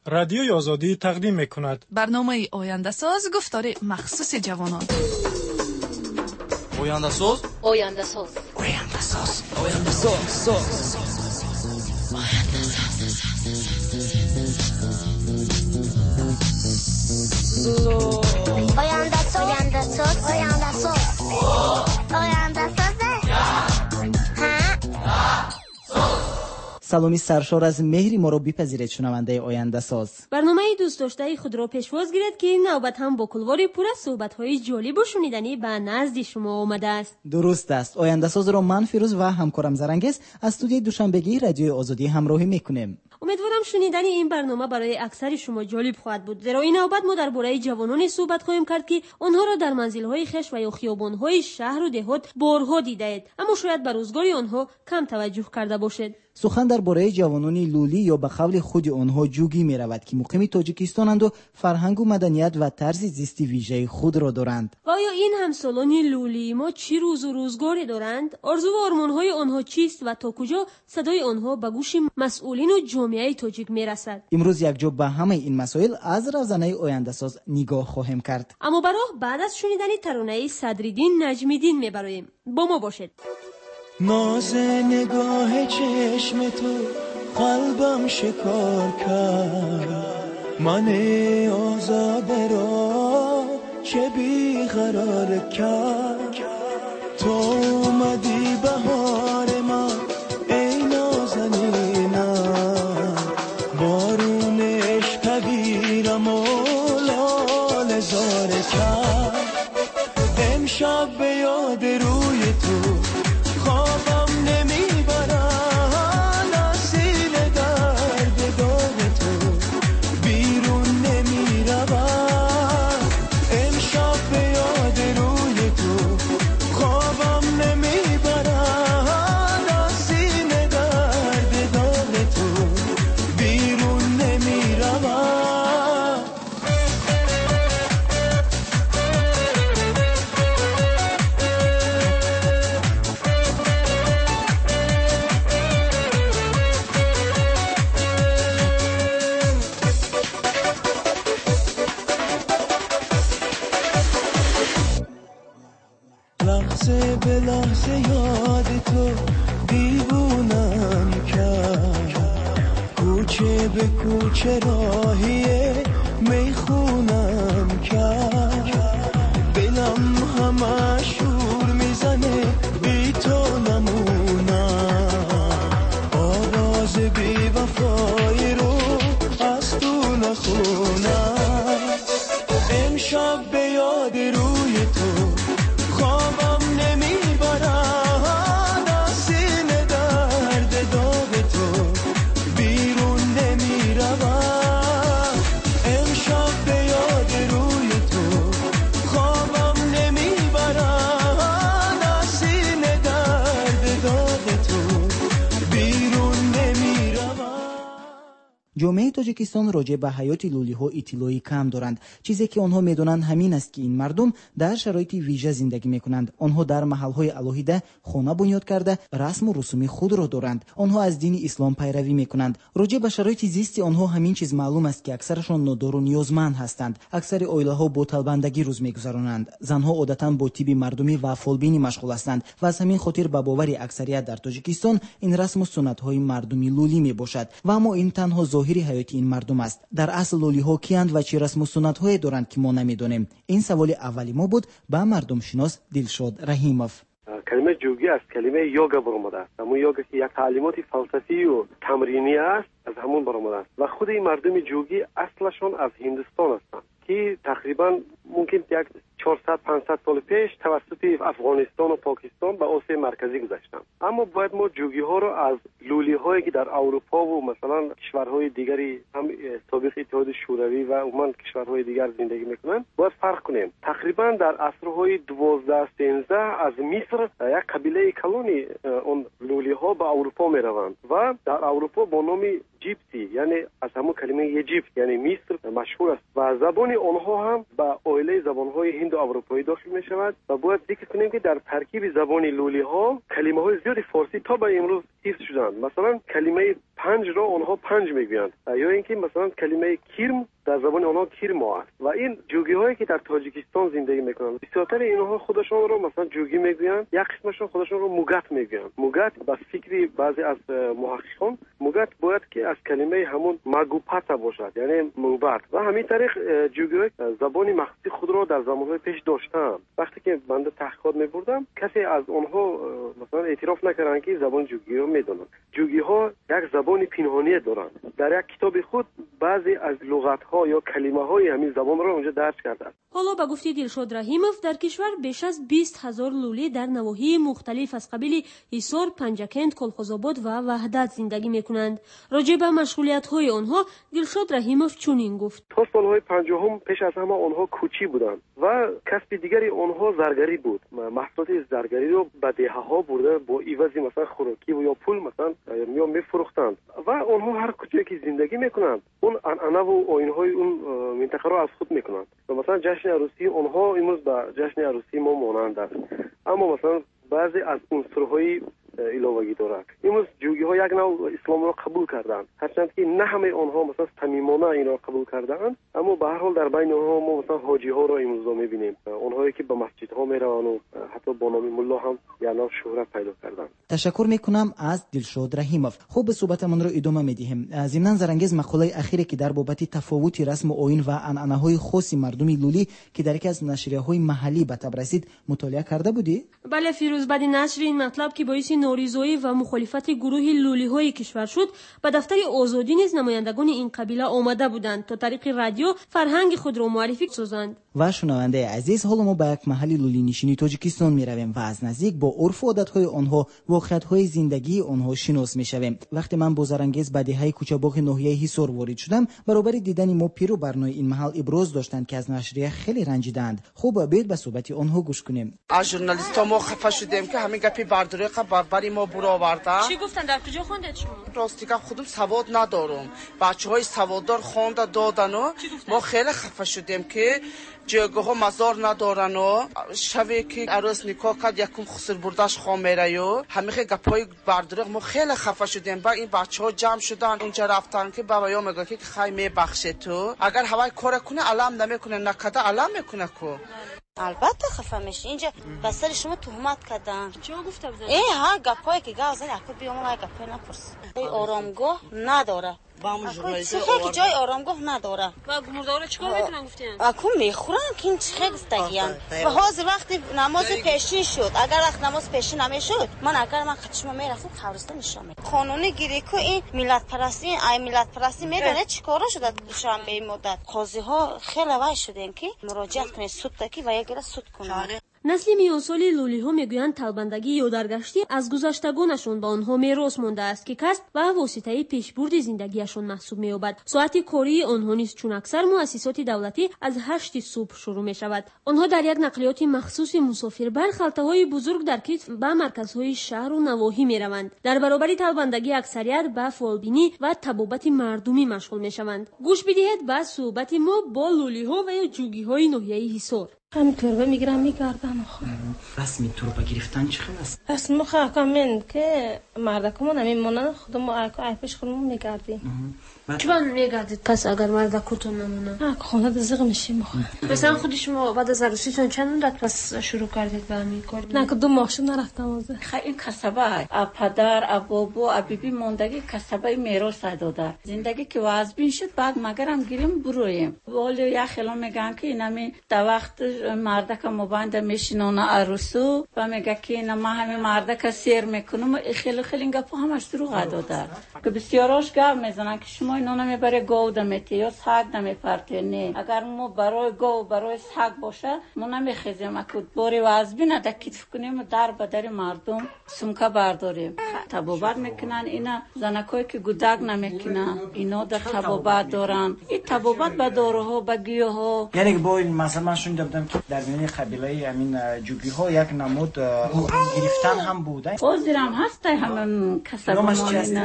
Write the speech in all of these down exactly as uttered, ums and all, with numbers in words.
رادیوی آزادی تقدیم میکند برنامه آینده ساز گفتار مخصوص جوانان. آینده ساز آینده ساز آینده ساز آینده ساز آینده ساز آینده ساز آینده ساز آینده ساز سلامی سرشار از مهری ما رو بپذیرید شنونده آینده ساز. برنامه دوست داشته خود را پیشواز گیرید که این نوبت هم با کلوار پر از صحبت‌های جالب و شنیدنی به نزد شما آمده است. درست است. آینده ساز را من فیروز و همکارم زرنگز از استودیوی دوشنبگی رادیوی آزادی همراهی میکنیم. امیدوارم شنیدن این برنامه برای اکثر شما جالب خواهد بود. در این نوبت ما درباره جوانان صحبت خواهیم کرد که آنها را در منزل‌های خش و یا خیابان‌های شهر و دهات بارها دیدید، اما شاید به روزگار آنها کم توجه کرده باشید. سخن درباره جوانان لولی یا به قول خود آنها جوگی می رود که مقیم تاجیکستانند و فرهنگ و مدنیت و طرز زیستی ویژه خود را دارند. و آیا این همسالان لولی ما چی روز و روزگاری دارند؟ آرزو و آرمان‌های آنها چیست و تا کجا صدای آنها به گوش مسئولین و جامعه تاجیک می رسد؟ امروز یک جا به همه این مسائل از روزنه آینده ساز نگاه خواهیم کرد. اما برای بعد از شنیدن ترانه صدرالدین نجمی‌دین می براییم. با ما باشید. ناز نگاه چشم تو قلبم شکار کرد، من آزاده را چه بیقرار کرد. تو اومدی بهار من ای نازنینم، بارون عشق بگیرم و لاله زاره کرد. امشب به یاد روی تو خوابم نمیبرن، از سینه درد داغ تو بیرون نمیرون. امشب به یاد روی تو خوابم نمیبرن، از سینه درد داغ تو بیرون نمیرون. لحظه به لحظه یاد تو دیوونم کرد، کوچه به کوچه راهیه میخونم کرد. دلم همه شور میزنه بی تو نمونم، آواز بی وفایی رو از تو نخونم. امشب به یاد روی تو خوابم نمیبرن، از سینه درد داغ تو بیرون نمیرون. امشب به یاد روی تو خوابم نمیبرن، از سینه درد داغ تو بیرون نمیرون. جامعه تاجیکستان راجع به حیات لولی ها اطلاعی کم دارند. چیزی که آنها میدونند همین است که این مردم در شرایط ویژه زندگی میکنند. آنها در محل های الهیده خانه بنیاد کرده رسم و رسوم خود را دارند. آنها از دین اسلام پیروی میکنند. راجع به شرایط زیستی آنها همین چیز معلوم است که اکثرشان نادار و نیازمند هستند. اکثر عائله ها با طلبندگی روز میگذرانند. زنها عادتا با طب مردمی و فالبینی مشغول هستند و از همین خاطر به باور اکثریت در تاجیکستان این رسم و سنت های مردمی لولی میباشد و اما این تنها ظاهری حیات این مردم است. در اصل لولی ها کیند و چه رسم و سنت های دارند که ما نمیدونیم؟ این سوال اولی ما بود به مردم شناس دلشاد رحیموف. کلمه جوگی از کلمه یوگا برآمده است. همون یوگا که یک تعلیمات فلسفی و تمرینی است از همون برآمده است و خود این مردم جوگی اصلشون از هندوستان هستند که تقریبا ممکن یک چهارصد پانصد سال پیش توسط افغانستان و پاکستان به آسیا مرکزی گذشتند. اما باید ما جوگی ها رو از لولی هایی که در اروپا و مثلا کشورهای دیگری هم سابق اتحاد شوروی و عموما کشورهای دیگر زندگی میکنن باید فرق کنیم. تقریبا در عصرهای دوازده سیزده از مصر یک قبیله کلونی اون لولی ها به اروپا میروند و در اروپا با نام جیپسی یعنی از همون کلمه ایجیپت یعنی مصر مشهور است و زبان آنها هم با عائله زبانهای هند و اروپایی داخل می شود و باید ذکر کنیم که در ترکیب زبان لولی ها کلمه های زیادی فارسی تا به امروز حفظ شدند. مثلا کلمه پنج را آنها پنج میگویند، یا اینکه مثلا کلمه کرم در زبان آنها کرما است. و این جوگی هایی که در تاجیکستان زندگی میکنند بسیارتر اینها خودشان رو مثلا جوگی میگویند، یک قسمشون خودشون رو موگت میگویند. موگت با فکری بعضی از محققان موگت باید که از کلمه همون مگوپتا باشد، یعنی موبت. و همین طریق جوگی های زبانی مخصوصی خود را در زمانهای پیش داشتند. وقتی که بنده تحقیقات میبردم کسی از آنها مثلا اعتراف نکردند که زبان جوگی رو میدونند. جوگی ها یک زبان پنهانی دارند. در یک کتاب خود بعضی از لغت ها یا کلمه های همین زبان را اونجا درج کرده است. حالا به گفته دلشاد رحیموف در کشور بیش از بیست هزار لوله در نواحی مختلف از قبیل حصار، پنجکند، کلخوزآباد و وحدت زندگی میکنند. راجع به مشغولیت های آنها دلشاد رحیموف چنین گفت: تا سالهای پنجاهم پیش از همه آنها کوچی بودند و کسب دیگری آنها زرگری بود. محصولات زرگری رو به دهه ها برده با عوض مثلا خوراکی و یا پول مثلا یا میفروختند و آنها هر کجایی که زندگی میکنند اون عنعنه و آیین‌های اون منطقه را از خود میکنند. و مثلا جشن عروسی آنها امروز به جشن عروسی ما مانند است، اما مثلا بعضی از عنصرهای علاوه‌ای دارد. امروز جوگی ها یک نوع اسلام را قبول کردند، هرچند که نه همه آنها مثلا صمیمانه این را قبول کردند، اما به هر حال در بین آنها ما مثلا حاجی ها را امروز میبینیم، آنهایی که به مسجد ها میروند و حتی با نام ملا هم یعنی شهرت پیدا کردند. تشکر میکنم از دلشاد رحیموف. خوب صحبتمون رو ادامه میدیم. ضمن زرانگیز مقاله اخیری که در بابت تفاوت رسم و آیین و عنعنه های خاص مردم لولی که در یکی از نشریه های محلی به تب رسید مطالعه کرده بودی؟ بله فیروز، بعد نشر این مطلب که باعث ناریزایی و مخالفت گروه لولی های کشور شد، به دفتر آزادی نیز نمایندگان این قبیله آمده بودند تا طریق رادیو فرهنگ خود را معرفی سازند. و شنونده عزیز، حالا ما به یک محل لولی نشینی تاجیکستان می رویم و از نزدیک با عرف و عادت های آنها، واقعیت های زندگی آنها شناس می شویم. وقتی من با زرانگیز به دهه کوچه‌باغ ناحیه حصار وارد شدم، برابر دیدن ما پیرو برنامه این محل ابراز داشتند که از نشریه خیلی رنجیدند. خوب بیاید به صحبت آنها گوش کنیم. از ژورنالیست‌ها ما خفه شدیم که همین گپی برداری بربری ما برو آوردن. چی گفتن؟ در کجا خوندید شما؟ راستی که خودم سواد ندارم، بچه‌های سواددار خوانده دادن و ما خیلی خفه شدیم که جایگاه ها مزار ندارن و شوی که عروس نکاح کرد یکم خسر بردش خام میره و همیشه گپای بردارق ما خیلی خفه شدیم. با این بچه ها جمع شدن اونجا رفتن که بابا میگه که خی میبخشه تو اگر هوای کار کنه علم نمیکنه، نکده علم میکنه کو. البته خفه میشی. اینجا بسر شما تهمت کردن. چی گفته بودن؟ ای ها گپایی که گازن اكو بیام ما گپای نپرس. ای آرامگاه نداره. چه جای آرامگاه نداره. و مرداره چیکار میکنن گفتین؟ اكو میخورن که این چه گفتگیان. و حاضر وقتی نماز پیشین شد، اگر وقت نماز پیشین نمیشد، من اگر من خدشم میرفتم قبرستان نشام میدم. قانونی گیری کو این ملت پرستی، ای ملت پرستی میدونه چیکارا شده شام به این مدت. قاضی ها خیلی وای شدن که مراجعت کنه سود تکی و یک سود کنه. نسل میانسالی لولی ها میگویند طلبندگی یا درگشتی از گذشتگانشون به آنها میراث مانده است که کسب و واسطه پیشبرد زندگیشون محسوب مییابد. ساعت کاری آنها نیز چون اکثر مؤسسات دولتی از هشت صبح شروع می شود. آنها در یک نقلیات مخصوص مسافر بر خلطه‌های بزرگ در کیف به مرکزهای شهر و نواحی می روند. در برابر طلبندگی اکثریت به فالبینی و طبابت مردمی مشغول می شوند. گوش بدهید به صحبت ما با لولی ها و یا جوگی های ناحیه حصار. هم تربه میگیرم میگردم آخه رسمی تربه گرفتن چی خیلی است؟ رسم خواهد من که مردکمون همین مانن خودمو عیپش خودمون میگردیم. چون میگردید پس اگر مردکتون نمونه؟ ها خونه دزق میشیم آخه. مثلا خودی شما بعد از عروسیتون چند مدت پس شروع کردید به همین کار؟ نه که دو ماه شد نرفتم واسه. خیلی این کسبه پدر ابابو ابیبی موندگی کسبه میراث داده. زندگی که وازبین شد بعد مگرم گیریم برویم. ولی یا خیلی میگن که اینمی در وقت مردک مباند میشینونه عروسو و میگه که اینا ما همه مردک سیر میکنم. خیلی خیلی این گپا همش دروغ داده که بسیاراش گپ میزنن که شما اینا نمیبره گاو دمیتی یا سگ نمیپرته. نه اگر ما برای گاو برای سگ باشه ما نمیخیزیم اکود باری وازبی ندکیت کنیم در بدر مردم سمکه برداریم. تبابت میکنن اینا زنکایی که گودک نمیکنن اینا در تبابت دارن. این تبابت به داروها به گیاها یعنی با این مثلا من شون دیدم که در میان قبیله همین جوگی ها یک نمود گرفتن هم بوده. بازیرم هسته همین کسبان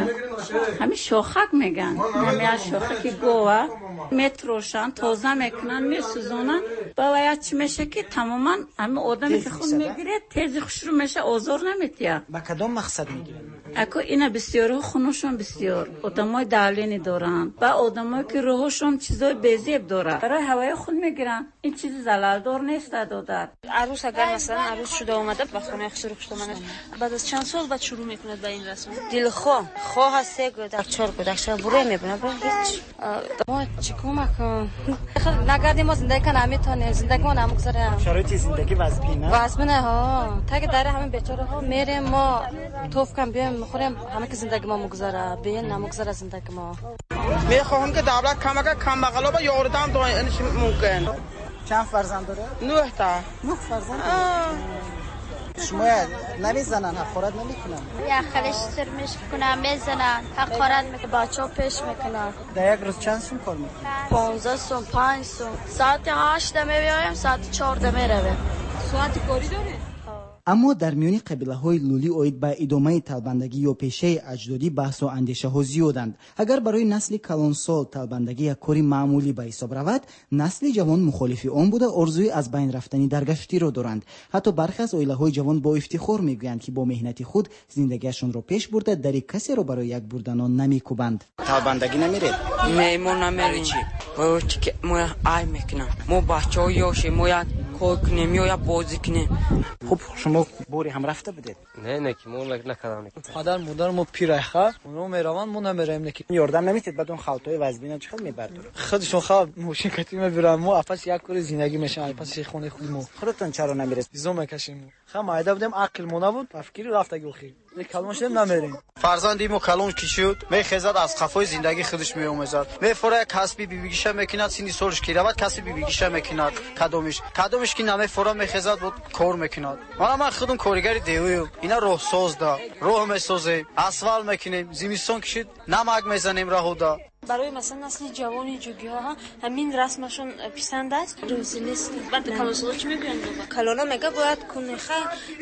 همین شاخک میگن. همین از شاخکی گوه متروشن تازه میکنن میسوزونن باید چی میشه که تماما همین آدمی که خود میگیره تیزی خوش رو میشه آزار نمیتیه. با کدام مقصد میگیرن؟ اکو اینا بسیار خونشون بسیار آدمای دالینی دارن و آدمایی که روحشون چیزای بیزیب داره برای هوای خود میگیرن این چیز زلالدار نیست دادر. عروس اگر مثلا عروس شده اومده به خونه خسرو شده بعد از چند سال بعد شروع میکنه به این رسم دلخواه خواه هست گودک چهار گودک چهار بروی میبینه با هیچ ما چیکار کنم نگردیم ما زندگی کنم میتونه زندگی ما نمگذاره شرایط زندگی وضعیه واسمنه ها تا که داره همین بیچاره ها میریم ما توف کم بیایم میخوریم همه که زندگی ما مگذره بیان نمگذره زندگی ما میخواهم که دولت کمک کم بغلا با یاردم داینش ممکن. چند فرزند داره؟ نه تا. نه فرزند. شما نمیزنن حقارت نمیکنن؟ یا خلش سرمش کنن میزنن حقارت میکنن بچه ها پیش میکنن. در یک روز چند سوم کار میکنن؟ پانزده سوم پنج سوم ساعت هشت میبیایم ساعت چهارده میرویم. ساعت کاری داره؟ اما در میان قبیله‌های لولی اوید به ادامه تلبندگی یا پیشه اجدادی بحث و اندیشه ها زیادند. اگر برای نسل کلانسال تلبندگی یک کاری معمولی به حساب رود، نسل جوان مخالف آن بوده ارزوی از بین رفتنی درگشتی را دارند. حتی برخی از عائله‌های جوان با افتخار میگویند که با مهنت خود زندگیشان را پیش برده در کسی را برای یک بردن آن نمیکوبند. تلبندگی نمیرید؟ میمون نمیریم چی؟ ما چی ما ای میکنم. ما بچه‌ها یاشی ما یک کار کنیم یا بازی کنیم. خب شما بوری هم رفته بدید؟ نه نه که ما نکردم. پدر مادر ما پیرخه اونو میروان ما نمیریم نکی. یاردم نمیتید بعد اون خالتای وزبینا چقدر میبرداره؟ خودشون خواب ماشین کتی میبرن ما افس یک کار زندگی میشن پس خونه خود ما. خودتون چرا نمیرید؟ زوم میکشیم. خب مایده بودیم عقل مو نبود تفکر رفته گوخی. کلون شدیم نمیریم. فرزندی ما کلون کشید میخزد از خفای زندگی خودش میومزد. میفره کسبی بیبیگیش میکند سینی سولش کی رود کسی بیبیگیش میکند کدومش کدومش کی نمیفره میخزد بود کار میکند. ما من خودم کارگری دیویم اینا راه ساز دا راه میسازیم اسفال میکنیم زمستون کشید نمک میزنیم راهودا. برای مثلا نسل جوانی جوگی ها همین رسمشون پسند است روزی نیست. بعد کلانسال چی میگن؟ کلانا میگه باید کنخه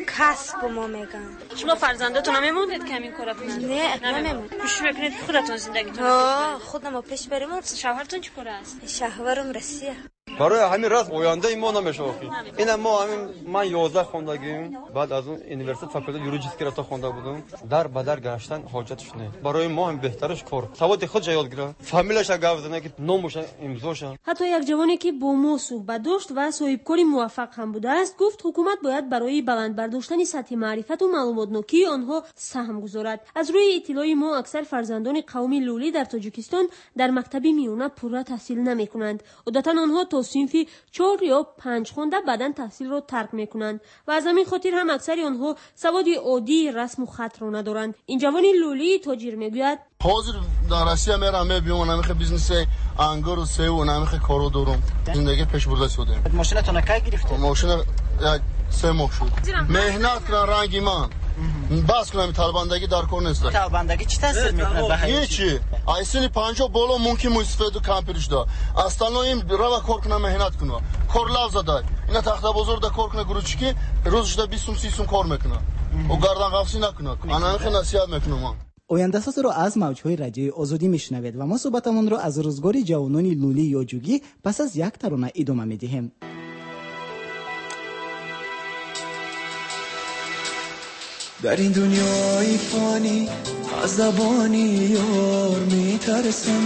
کسب ما میگن. شما فرزندتون نمیموندید که همین کارا کنند؟ نه نمیموند. پیش بکنید خودتون زندگیتون. ها خودم ما پیش بریم. شوهرتون چی کار است؟ شوهرم روسیه. برای همین راست اوینده ما نمیشه آخی. اینا ما همین من یازده خوندگیم بعد از اون یونیورسیته فاکولته یوریدیک را تا خونده بودم در بدر گشتن حاجتش نه. برای ما هم بهترش کار. سواد خود یاد گرفت. فامیلش گفت نه که نامش امضاش. حتی یک جوانی که با ما صحبت داشت و صاحب کاری موفق هم بوده است گفت حکومت باید برای بلند برداشتن سطح معرفت و معلومات نوکی آنها سهم گذارد. از روی اطلاع ما اکثر فرزندان قوم لولی در تاجیکستان در مکتب میانه پوره تحصیل نمی‌کنند. عادتاً آنها تا صنفی چهار یا پنج خونده بعداً تحصیل را ترک می‌کنند و از همین خاطر هم اکثر آنها سواد عادی رسم و خط را ندارند. این جوانی لولی تاجر میگوید حاضر در روسیه میرم میبینم نمیخه بیزنس انگور و سیب و نمیخه کارو دارم زندگی پیش برده شده. ماشینتون کی گرفته؟ ماشین یک سه ماه شد. مهنت کردن رنگی من بس کنم تلبندگی در کار نیست. تلبندگی چی تاثیر میکنه به حیاتی؟ هیچی. ایسونی پنجاه بالا ممکن مستفید کم پیش دا. اصلا این راه کار کنه مهنت کنه. کار لازم داره. اینا تخت بزرگ دا کار کنه گروچکی روزش دا بیست سی سوم کار میکنه. و گردن قفسی نکنه. انا میخوام نصیحت میکنم. آینده ساز را از موجهای رادیوی آزادی میشنوید و ما صحبتمون را از روزگار جوانان لولی یا جوگی پس از یک ترانه ادامه میدهیم. در این دنیای فانی از زبانی یار میترسم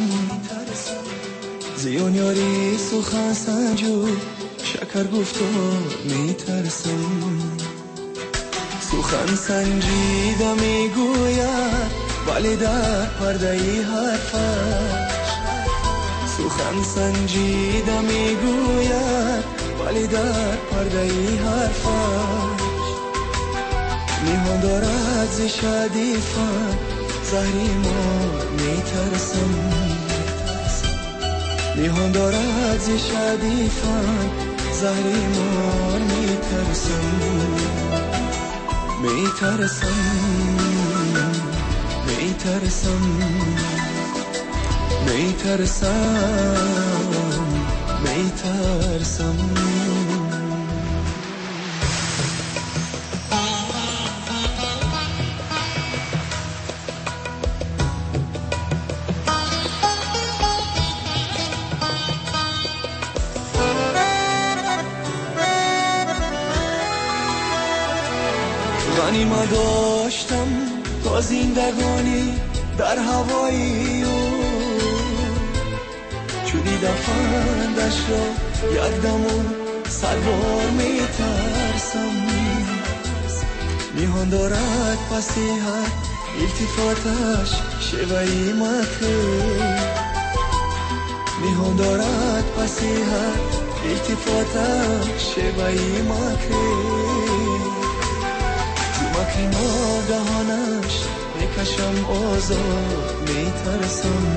زیان یاری سخن سنجو شکر گفتار میترسم سخن سنجیده میگوید ولی در پرده ای حرفش سخن سنجیده میگوید ولی در پرده ای حرفش میهان دارد ز شادی فن زهری مار میترسم میهان دارد ز شادی فن زهری مار میترسم میترسم میترسم میترسم میترسم غنیمه داشتم تا زندگانی در هوایی چونی دفندش را یک دمو صد بار می ترسم میهان دارد پس هر التفاتش شوی مکه میهان دارد پس هر التفاتش شوی مکه مکه ناگهانش میکشم آزاد میترسم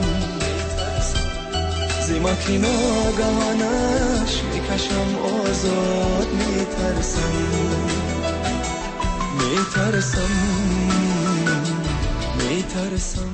زمکی ناگهانش میکشم آزاد میترسم میترسم میترسم.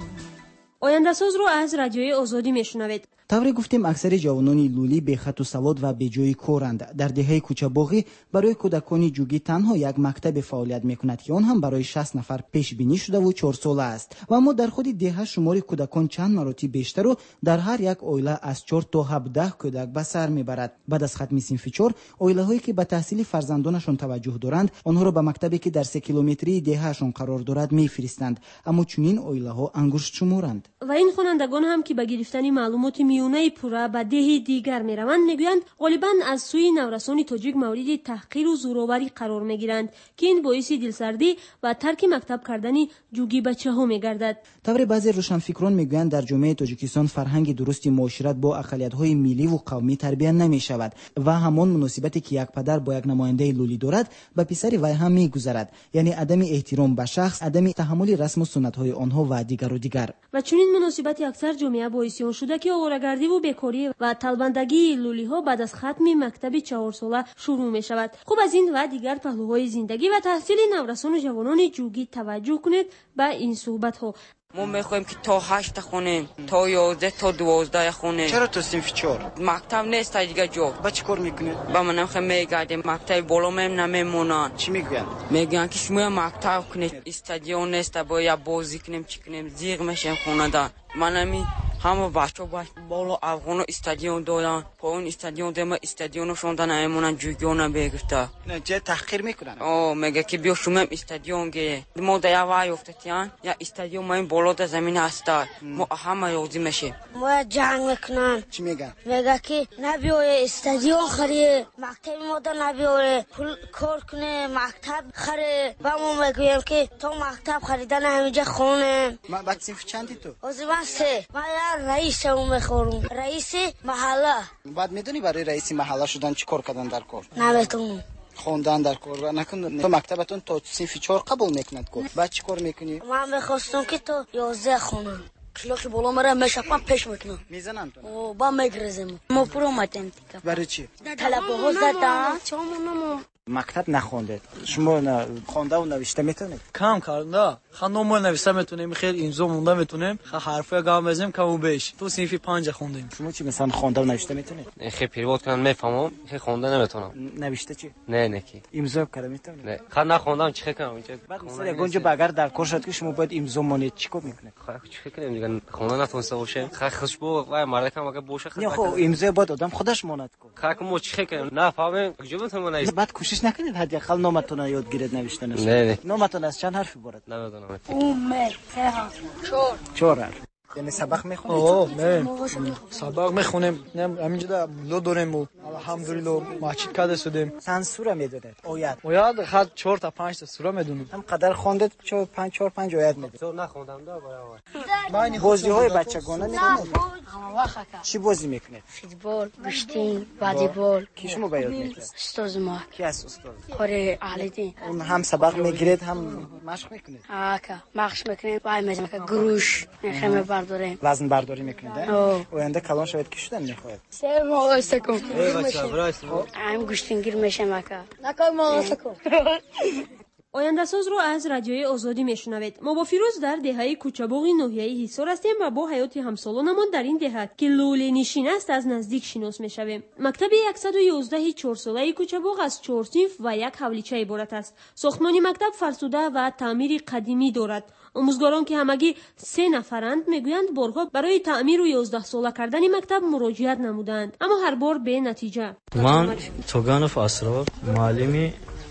آینده ساز رو از رادیوی آزادی میشنوید. طوری گفتیم اکثر جوانان لولی به خط و سواد و به جای کارند. در دهه کوچه‌باغی برای کودکان جوگی تنها یک مکتب فعالیت میکند که آن هم برای شصت نفر پیش بینی شده و چهار ساله است. و اما در خود دهه شمار کودکان چند مراتب بیشتر و در هر یک عائله از چهار تا هفده کودک به سر میبرد. بعد از ختم صنف چهار، عائله‌هایی که به تحصیل فرزندانشان توجه دارند، آنها را به مکتبی که در سه کیلومتری دههشان قرار دارد میفرستند. اما چنین عائله‌ها انگشت شمارند. و این خوانندگان هم که به گرفتن معلومات میونه پورا به ده دیگر میروند میگویند غالبا از سوی نورسان تاجیک مورد تحقیر و زورآوری قرار میگیرند که این باعث دلسردی و ترک مکتب کردن جوگی بچه ها میگردد. طور بعضی روشنفکران میگویند در جامعه تاجیکستان فرهنگ درستی معاشرت با اقلیت‌های ملی و قومی تربیت نمیشود و همان مناسبتی که یک پدر با یک نماینده لولی دارد به پسر وی هم میگذرد، یعنی عدم احترام به شخص، عدم تحمل رسم و سنت‌های آنها و دیگر و دیگر. و چنین مناسبتی اکثر جامعه باعث آن شده که آواره‌گردی و بیکاری و طلبندگی لولی ها بعد از ختم مکتب چهار ساله شروع می شود. خوب از این و دیگر پهلوهای زندگی و تحصیل نورسان و جوانان جوگی توجه کنید به این صحبت ها. ما میخوایم که تا هشت خونیم، تا یازده تا دوازده خونیم. چرا تو صنف چهار؟ مکتب نیست دیگه جا. با چی کار میکنید؟ با من نمیخوایم میگردیم مکتب بالا میم نمیمونن. چی میگن؟ میگن که شما مکتب کنید، استادیون نیست باید بازی کنیم چی کنیم، زیغ میشیم خونه دا. من همی همه بچه باش بالا افغان استادیون دارن، پایین استادیون دارن، استادیونشون دارن نمیمونن جوگیون بگرفته. نه چه تحقیر میکنن؟ آه میگه که بیا شما استادیون گه. ما در وای افتادیم یا استادیون ما این بالا در زمین هست. ما همه یوزی میشیم. ما جنگ میکنن. چی میگن؟ میگه که نبیای استادیون خریه، مکتب ما در نبیاره، پول کار کنه، مکتب خریه. با ما میگویم که تو مکتب خریدن همینجا خونه. ما بعد صنف چندی تو؟ سه ما یا رئیس هم میخورم، رئیس محله. بعد میدونی برای رئیس محله شدن چی کار کردن در کار؟ نمیتونم. خوندن در کار نکن. تو مکتبتون تا صنف چهار قبول میکند کار. بعد چی کار میکنی؟ من میخواستم که تو یازده خونم. کلاس بالا مرا میشپم پیش میکنم. میزنن تو؟ او با میگرزم. ما پرو ماتماتیکا. برای چی؟ طلبه ها زدن. چامونمو مکتب نخونده. شما خونده و نوشته میتونید؟ کم کرده. خانم نوشته میتونیم، خیلی امضا مونده میتونیم، حرفا گام بزنیم کم و بیش. تو صنف پنج خوندیم. شما چی مثلا خونده و نوشته میتونید؟ خیلی پیروت کنم میفهمم، خیلی خونده نمیتونم. نوشته چی؟ نه نه کی. امضا کرده میتونید؟ نه. خود نخوندم چی کنم اینجا؟ مثلا گنج باگر در کار شد که شما باید امضا مونید چیکار میکنید؟ خب چی کنیم دیگه خونده نتونسته باشه. خیلی خوشبو و مرد کم اگه باشه خیلی. نه خب امضا باید آدم خودش ماند کنه. خیلی مو چی کنیم؟ نفهمم کجا بتونم نوشته. بعد کوشش نکنید حد اقل نامتون یاد گیرید نوشتن. نه نه. نامتون از چند حرفی بارد؟ نمیدونم. چهار. چهار. یعنی سبق میخونید؟ آه نه سبق میخونیم. همینجا لو داریم و الحمدلله مسجد کده شدیم. چند سوره میدونید؟ آیات. آیات خود چهار تا پنج تا سوره میدونیم. هم قدر خوندید چهار پنج چهار پنج آیات میدونید؟ تو نخوندم دا برابر. من بازی های بچگانه میکنید؟ چی بازی میکنید؟ فوتبال، گشتین، والیبال. کی شما به یاد میارید؟ استاد ما. کی است استاد؟ آره علیدین. اون هم سبق میگیرید هم مشق میکنید؟ آه که مشق میکنید. وای میزنم که گروش میخوام برداریم. وزن برداری میکنید؟ آینده کلان شاید کی شدن میخواید؟ سه ماه سکم. ای بچه برایست. ام گشتینگیر میشم اکا. نکای ما سکم. آینده ساز رو از رادیوی آزادی میشنوید. ما با فیروز در دهه کوچه‌باغی ناحیه حصار هستیم و با حیات همسالانمان در این دهه که لوله نشین است از نزدیک شناس میشویم. مکتب صد و یازده چهار ساله کوچه‌باغ از چهار صنف و یک حولیچه عبارت است. ساختمان مکتب فرسوده و تعمیر قدیمی دارد. آموزگاران که همگی سه نفرند میگویند بارها برای تعمیر و یازده ساله کردن مکتب مراجعت نمودند، اما هر بار به نتیجه. من توگانوف اسرار معلمی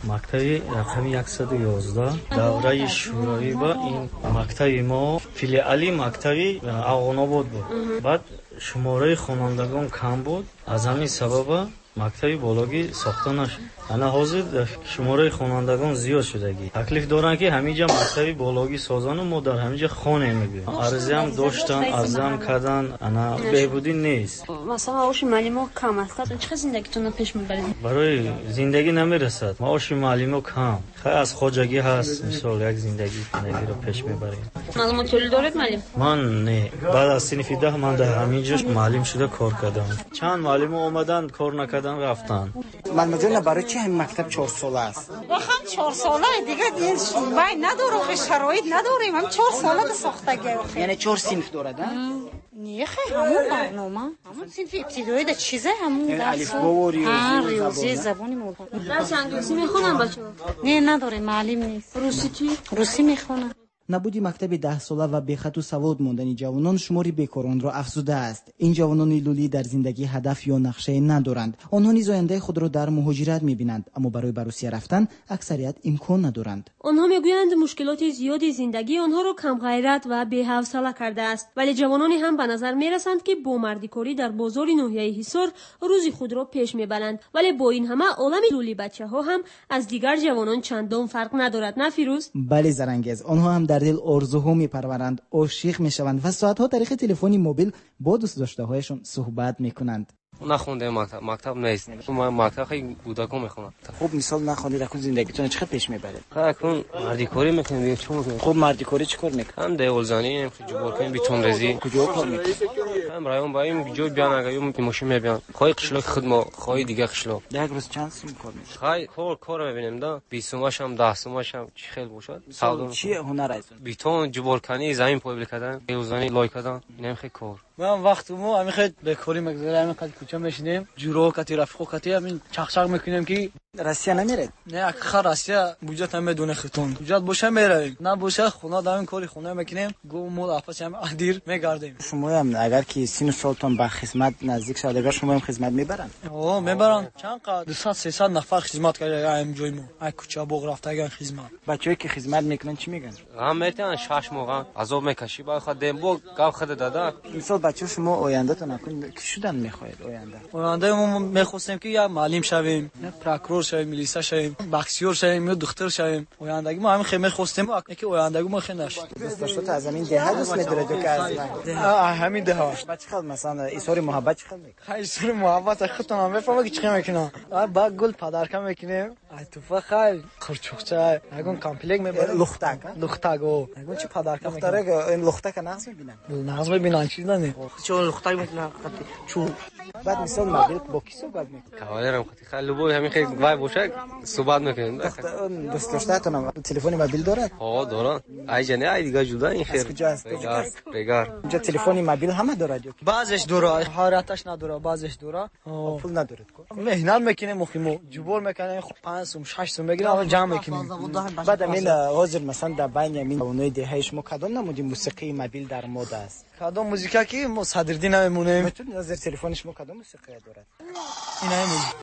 мактаби рақами яксад و ёздаҳ давраи шӯравӣ ба ин мактаби мо филиали мактаби афғонобод буд. баъд шумораи хонандагон кам буд, аз ҳамин сабаба мактаби бологӣ сохта нашуд. ана ҳозир шумораи хонандагон зиёд шудагӣ. таклиф доранд ки ҳаминҷа мактаби бологӣ созану мо дар ҳаминҷа хоне мегӯем. арзиам доштан, арзиам кардан, ана беҳбудӣ нест. масалан маоши маълимо кам аст. чӣ хел зиндагитонро пеш мебаред? барои зиндагӣ намерасад. маоши маълимо кам. хай аз хоҷагӣ ҳаст, мисол як зиндагӣ зиндагиро пеш мебарем. маълумотёлӣ доред маълим? ман не. баъд аз синфи даҳ ман дар ҳаминҷо маълим шуда кор кардам. чанд маълимо омадан кор накардан рафтанд. малмаҷона барои чи ҳамин мактаб чор сола аст? вахан чор сола дига бай надорем, шароит надорем, ҳам чор сола да сохтаги. яъне чор синф дорад а? не хай ҳамон барнома, ҳамон синфи ибтидоӣ да чиза ҳамон дарс. алифбо, риёзӣ, забони молда. дарси англисӣ мехонанд бачаҳо? не надорем, маълим нест. русӣ чӣ? русӣ мехонанд. набуди мактаби даҳсола ва бехату савод мондани ҷавонон шумори бекоронро афзудааст. ин ҷавонони лулӣ дар зиндагӣ ҳадаф ё нақшае надоранд. онҳо низ ояндаи худро дар муҳоҷират мебинанд, аммо барои ба русия рафтан аксарият имкон надоранд. онҳо мегӯянд мушкилоти зиёди зиндагӣ онҳоро камғайрат ва беҳавсала кардааст, вале ҷавононе ҳам ба назар мерасанд ки бо мардикорӣ дар бозори ноҳияи ҳисор рӯзи худро пеш мебаранд. вале бо ин ҳама олами лули бачаҳо ҳам аз дигар ҷавонон чандон фарқ надорад, на Фирӯз? бале зарангез, онҳо ҳам дар дил орзуҳо мепарваранд, ошиқ мешаванд ва соатҳо тариқи телефони мобил бо дӯстдоштаҳояшон суҳбат мекунанд. нахондем мактаб, мактаб нест. Ман мактаб хай кӯдакон мехонам. хуб мисол нахондед, акун зиндагитон чӣ хел пеш мебаред? хай акун мардикорӣ мекунем, дига чӣ мекунем? хуб мардикорӣ чӣ кор мекунед? ҳам деволзанӣ, ҷуборкунӣ, битонрезӣ. куҷо кор мекунед? ҳам район ба ин ҷой биён, агар ё мошин мебиён. хоҳи қишлоки худ мо, хоҳи дигар қишлок. як рӯз чанд сум кор мекунед? хай кор кор мебинем да. бист сумашам, даҳ сумашам чӣ хел бошад? Савдо чӣ ҳунар аст? битон, ҷуборкунӣ, замин пойбил кардан, деволзанӣ, лой кардан, инам хел кор. ман вақту мо ҳамин хел бекорӣ мегузарем, ҳамин қад кӯча мешинем, ҷуро кати рафиқо кати ҳамин чақчақ мекунем ки россия намеред? не акха россия буҷат намедоне хитон. буҷат боша меравем, на боша хона да ҳамин кори хона мекунем, го мо афас ҳам адир мегардем. шумоям агар ки сину солтон ба хизмат наздик шавад, агар шумоям хизмат мебаранд? о мебаранд. чанд қад дусад сесад нафар хизмат карда ҳам ҷой мо. ай кӯча боғ рафтаган хизмат. бачаҳое ки хизмат мекунанд чӣ мегӯянд? ғам метаван шаш моҳ ғам азоб мекашӣ, ба хад дем бо гав хада дада. мисол бачаҳо шумо ояндатон акун кӣ шудан мехоҳед? оянда ояндаи мо мехостем ки як маълим шавем, прокурор шавем, милиса шавем, бахсиёр шавем ё духтар шавем. ояндаги мо ҳамин хел мехостем, ки ояндаги мо хел нашуд. дӯстдоштото аз ҳамин деҳа дӯст медоред ё ки аз ҳамин деҳа? ба чӣ хел масалан изҳори муҳаббат чӣ хел мекунед? хай изҳори муҳаббат худтонам мефаҳма ки чӣ хел мекунам. ба гул падарка мекунем, ай туфа хай қурчуқча, ягон комплект мебарем. лухтак лухтак о ягон чи падарка лухтарак ин лухтака нағз мебинанд? нағз мебинанд чӣ дане? чон лухтак мекунанд чун. баъд мисол мобил бо ки суҳбат мекунед? кавалерам хати хай любой ҳамин хел вай бошад суҳбат мекунем. дӯстдоштаатонам телефони мобил дорад? ҳо дорад. айҷа не ай дига ҷуда ин хел. аз куҷо аст? регар регар. инҷа телефони мобил ҳама дорад ё ки? баъзеш дорад, ҳайраташ надорад, баъзеш дорад. пул надоред ко? меҳнат мекунем, мухимо ҷубор мекунем, панҷ сум шаш сум мегирем, ҷамъ мекунем. баъд амин ҳозир масалан дар байни амин ҷавонои деҳаи шумо кадом намуди мусиқии мобил дар мода аст? кадом музика ки мо садрдӣ намемонем. метавонед ҳозир телефони шумо кадом мусиқие дорад? инае музика.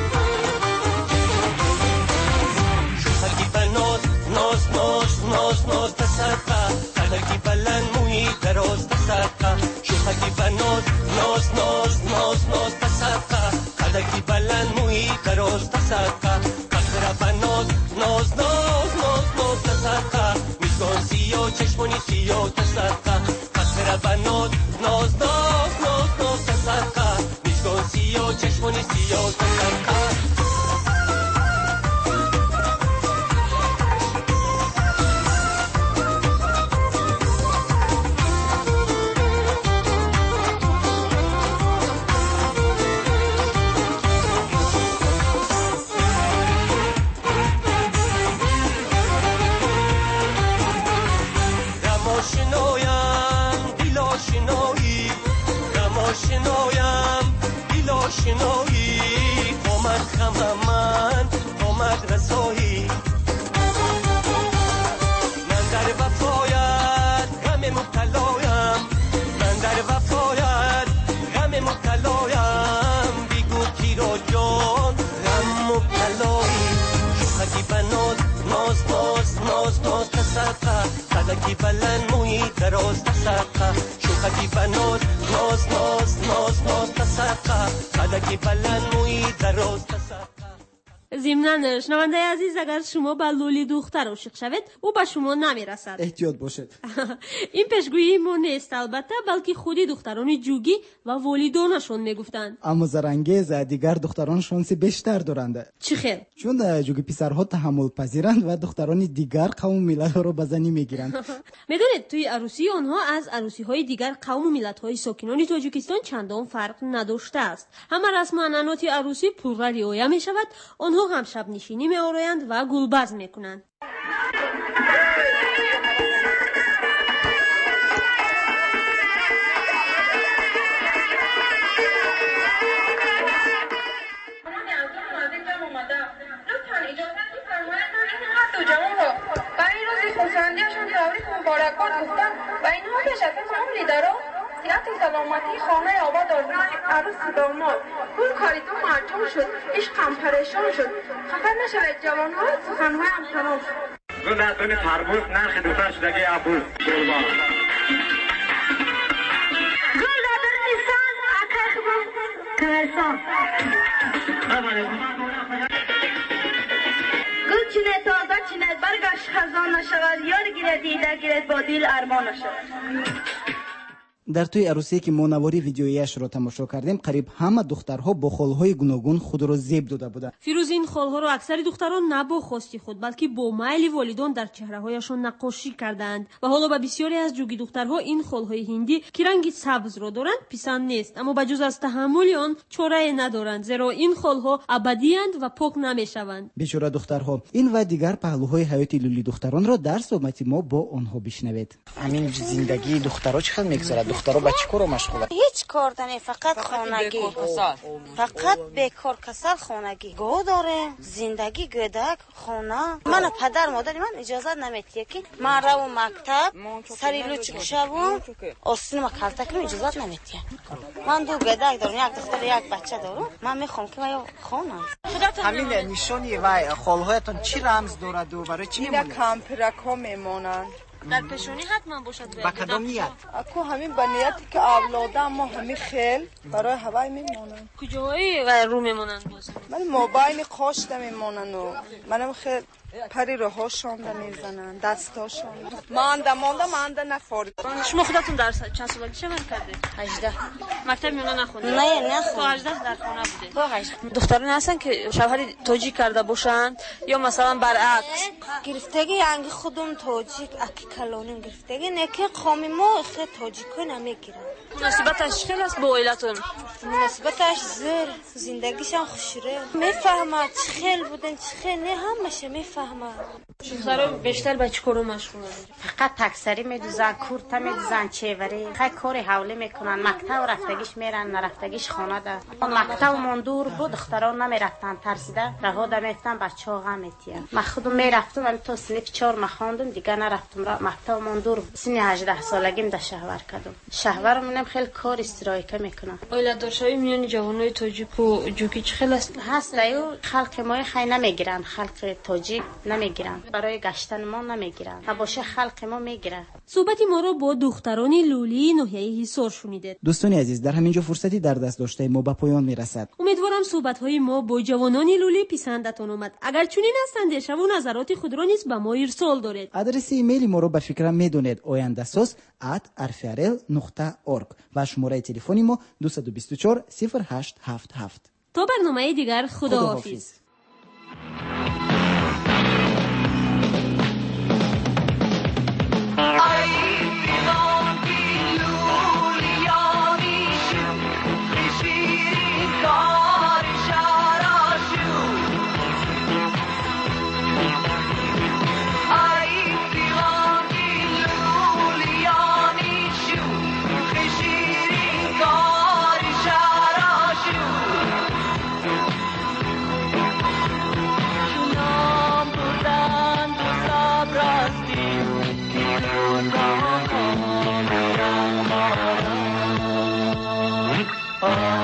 شوخکی بناز ناز ناز ناز ناز تصدقه قدکی بلند موی دراز تصدقه شوخکی بناز ناز ناز ناز ناز تصدقه قدکی بلند موی دراز تصدقه قصر بناز ناز ناز ناز ناز تصدقه میزگان سیاه چشمانی سیاه تصدقه قصر بناز ناز ناز ناز ناز تصدقه میزگان سیاه چشمانی سیاه تصدقه شنایم دیلا شنایی قامت خمم من قامت رسایی من در وفایت غم مبتلایم من در وفایت غم مبتلایم بگو کی را جان غم مبتلایی شوخکی فلکی بلند موی دراز تسقه شوخکی بناز ناز ناز ناز ناز تسقه فلکی بلند موی دراز تسقه. ضمناً شنونده عزیز اگر شما با لولی دختر عاشق شوید او به شما نمیرسد. احتیاط باشید. این پیشگویی ما نیست البته بلکه خودی دختران جوگی و والدانشون میگفتند. اما زرنگیز دیگر دختران شانس بیشتر دارند. چی خیر؟ چون جوگی پسرها تحمل پذیرند و دختران دیگر قوم ملت ها را به زنی میگیرند. میدونید توی عروسی آنها از عروسی های دیگر قوم و ملت های ساکنان تاجیکستان چندان فرق نداشته است. همه رسم و عنعنات عروسی پورا رعایت می شود. آنها هم شب نشینی می آرایند و گلباز می کنند. و اینها به شکل معمولی دارو صحت و سلامتی خانه آباد آرزوی عروس و داماد کل کاری تو مرجوع شد عشقم پریشان شد خفه نشوید جوانها سخنهای هم تمام شد گل در تون تربوز نرخ دوتر شدگی عبوز گلبان گل در تون نیسان اکرخ بود کمرسان گل چینه تازه چینه برگشت خزان نشود یاد گیرد دیده گیرد با دیل ارمان نشود. در توی عروسی که ما نواری ویدیویش را تماشا کردیم قریب همه دخترها با خالهای گوناگون خود را زیب داده بودند. فیروز این خالها را اکثر دختران نه با خواستی خود بلکه با میل والدان در چهره‌هایشان نقاشی کردند و حالا به بسیاری از جوگی دخترها این خالهای هندی که رنگ سبز را دارند پسند نیست، اما بجز از تحمل آن چاره ندارند زیرا این خالها ابدی اند و پاک نمیشوند. بیچاره دخترها. این و دیگر پهلوهای حیات لولی دختران را در صحبت ما با آنها بشنوید. همین زندگی دخترها چقدر میگذره؟ دخترها با چی کارو مشغوله؟ هیچ کار دنی فقط خانگی فقط بیکار کسل خانگی گو داره زندگی گودک خانه من پدر مادر من اجازه نمیتیه که من رو مکتب سری لوچ کشم آسین ما کلتک رو اجازه نمیتیه من دو گودک دارم یک دختر یک بچه دارم من میخوام که من خانم همین نشانی و خالهایتون چی رمز داره و برای چی میمونه؟ اینا کمپرک ها میمونن در پیشونی حتما باشد. با کدام نیت؟ اکو همین با نیتی که اولاده اما همین خیل برای هوای میمونن. کجایی رو میمونن باز؟ من موبایل قاشته میمونن و منم خیل پری رو هاشون میزنن دستاشون مانده مانده مانده نخورد. شما خودتون درس چند سالگی چه من کردید؟ هجده. مکتب میونه نخوندید؟ نه نه تو هجده در خانه بودید؟ تو هجده. دختران هستن که شوهر تاجیک کرده باشن یا مثلا برعکس گرفتگی انگ خودم تاجیک اکی کلانیم گرفتگی نکه قومی ما خیلی تاجیکو نمیگیرن. مناسبتش خیلی است با عائلتون؟ مناسبتش زر زندگیشان خوشره میفهمد چه خیل بودن چه خیل نه همشه میفهمد. دخترها بیشتر به چی کارو مشغول هستند؟ فقط تکسری میدوزن کورتا میدوزن چیوری خیلی کار حوله میکنن مکتب رفتگیش میرن نرفتگیش خانه ده مکتب من دور بود دختران نمیرفتن ترسیده رها دمیفتن بچه ها غم میتیان من خودم میرفتم ولی تو سنف چهار مخوندم دیگه نرفتم را مکتب من دور سن هجده سالگیم ده شهور کردم شهور منم خیلی کار استرایکه میکنن. اولا داشتای میان جوانای تاجیک و جوکی چه خیلی است هست لیو خلق ما خیلی نمیگیرن خلق تاجیک نمیگیرن برای گشتن ما نمیگیرن و باشه خلق ما میگیره. صحبت ما رو با دختران لولی ناحیه حصار شنیدید. دوستان عزیز در همینجا فرصتی در دست داشته ما به پایان میرسد. امیدوارم صحبت های ما با جوانان لولی پسندتون اومد. اگر چنین هستند شما نظرات خود را نیز به ما ارسال دارید. آدرس ایمیل ما رو به فکر میدونید oyandasos at arfiarel nokta org و شماره تلفن ما دو دو چهار صفر هشت هفت هفت. تا برنامه دیگر خداحافظ. Oh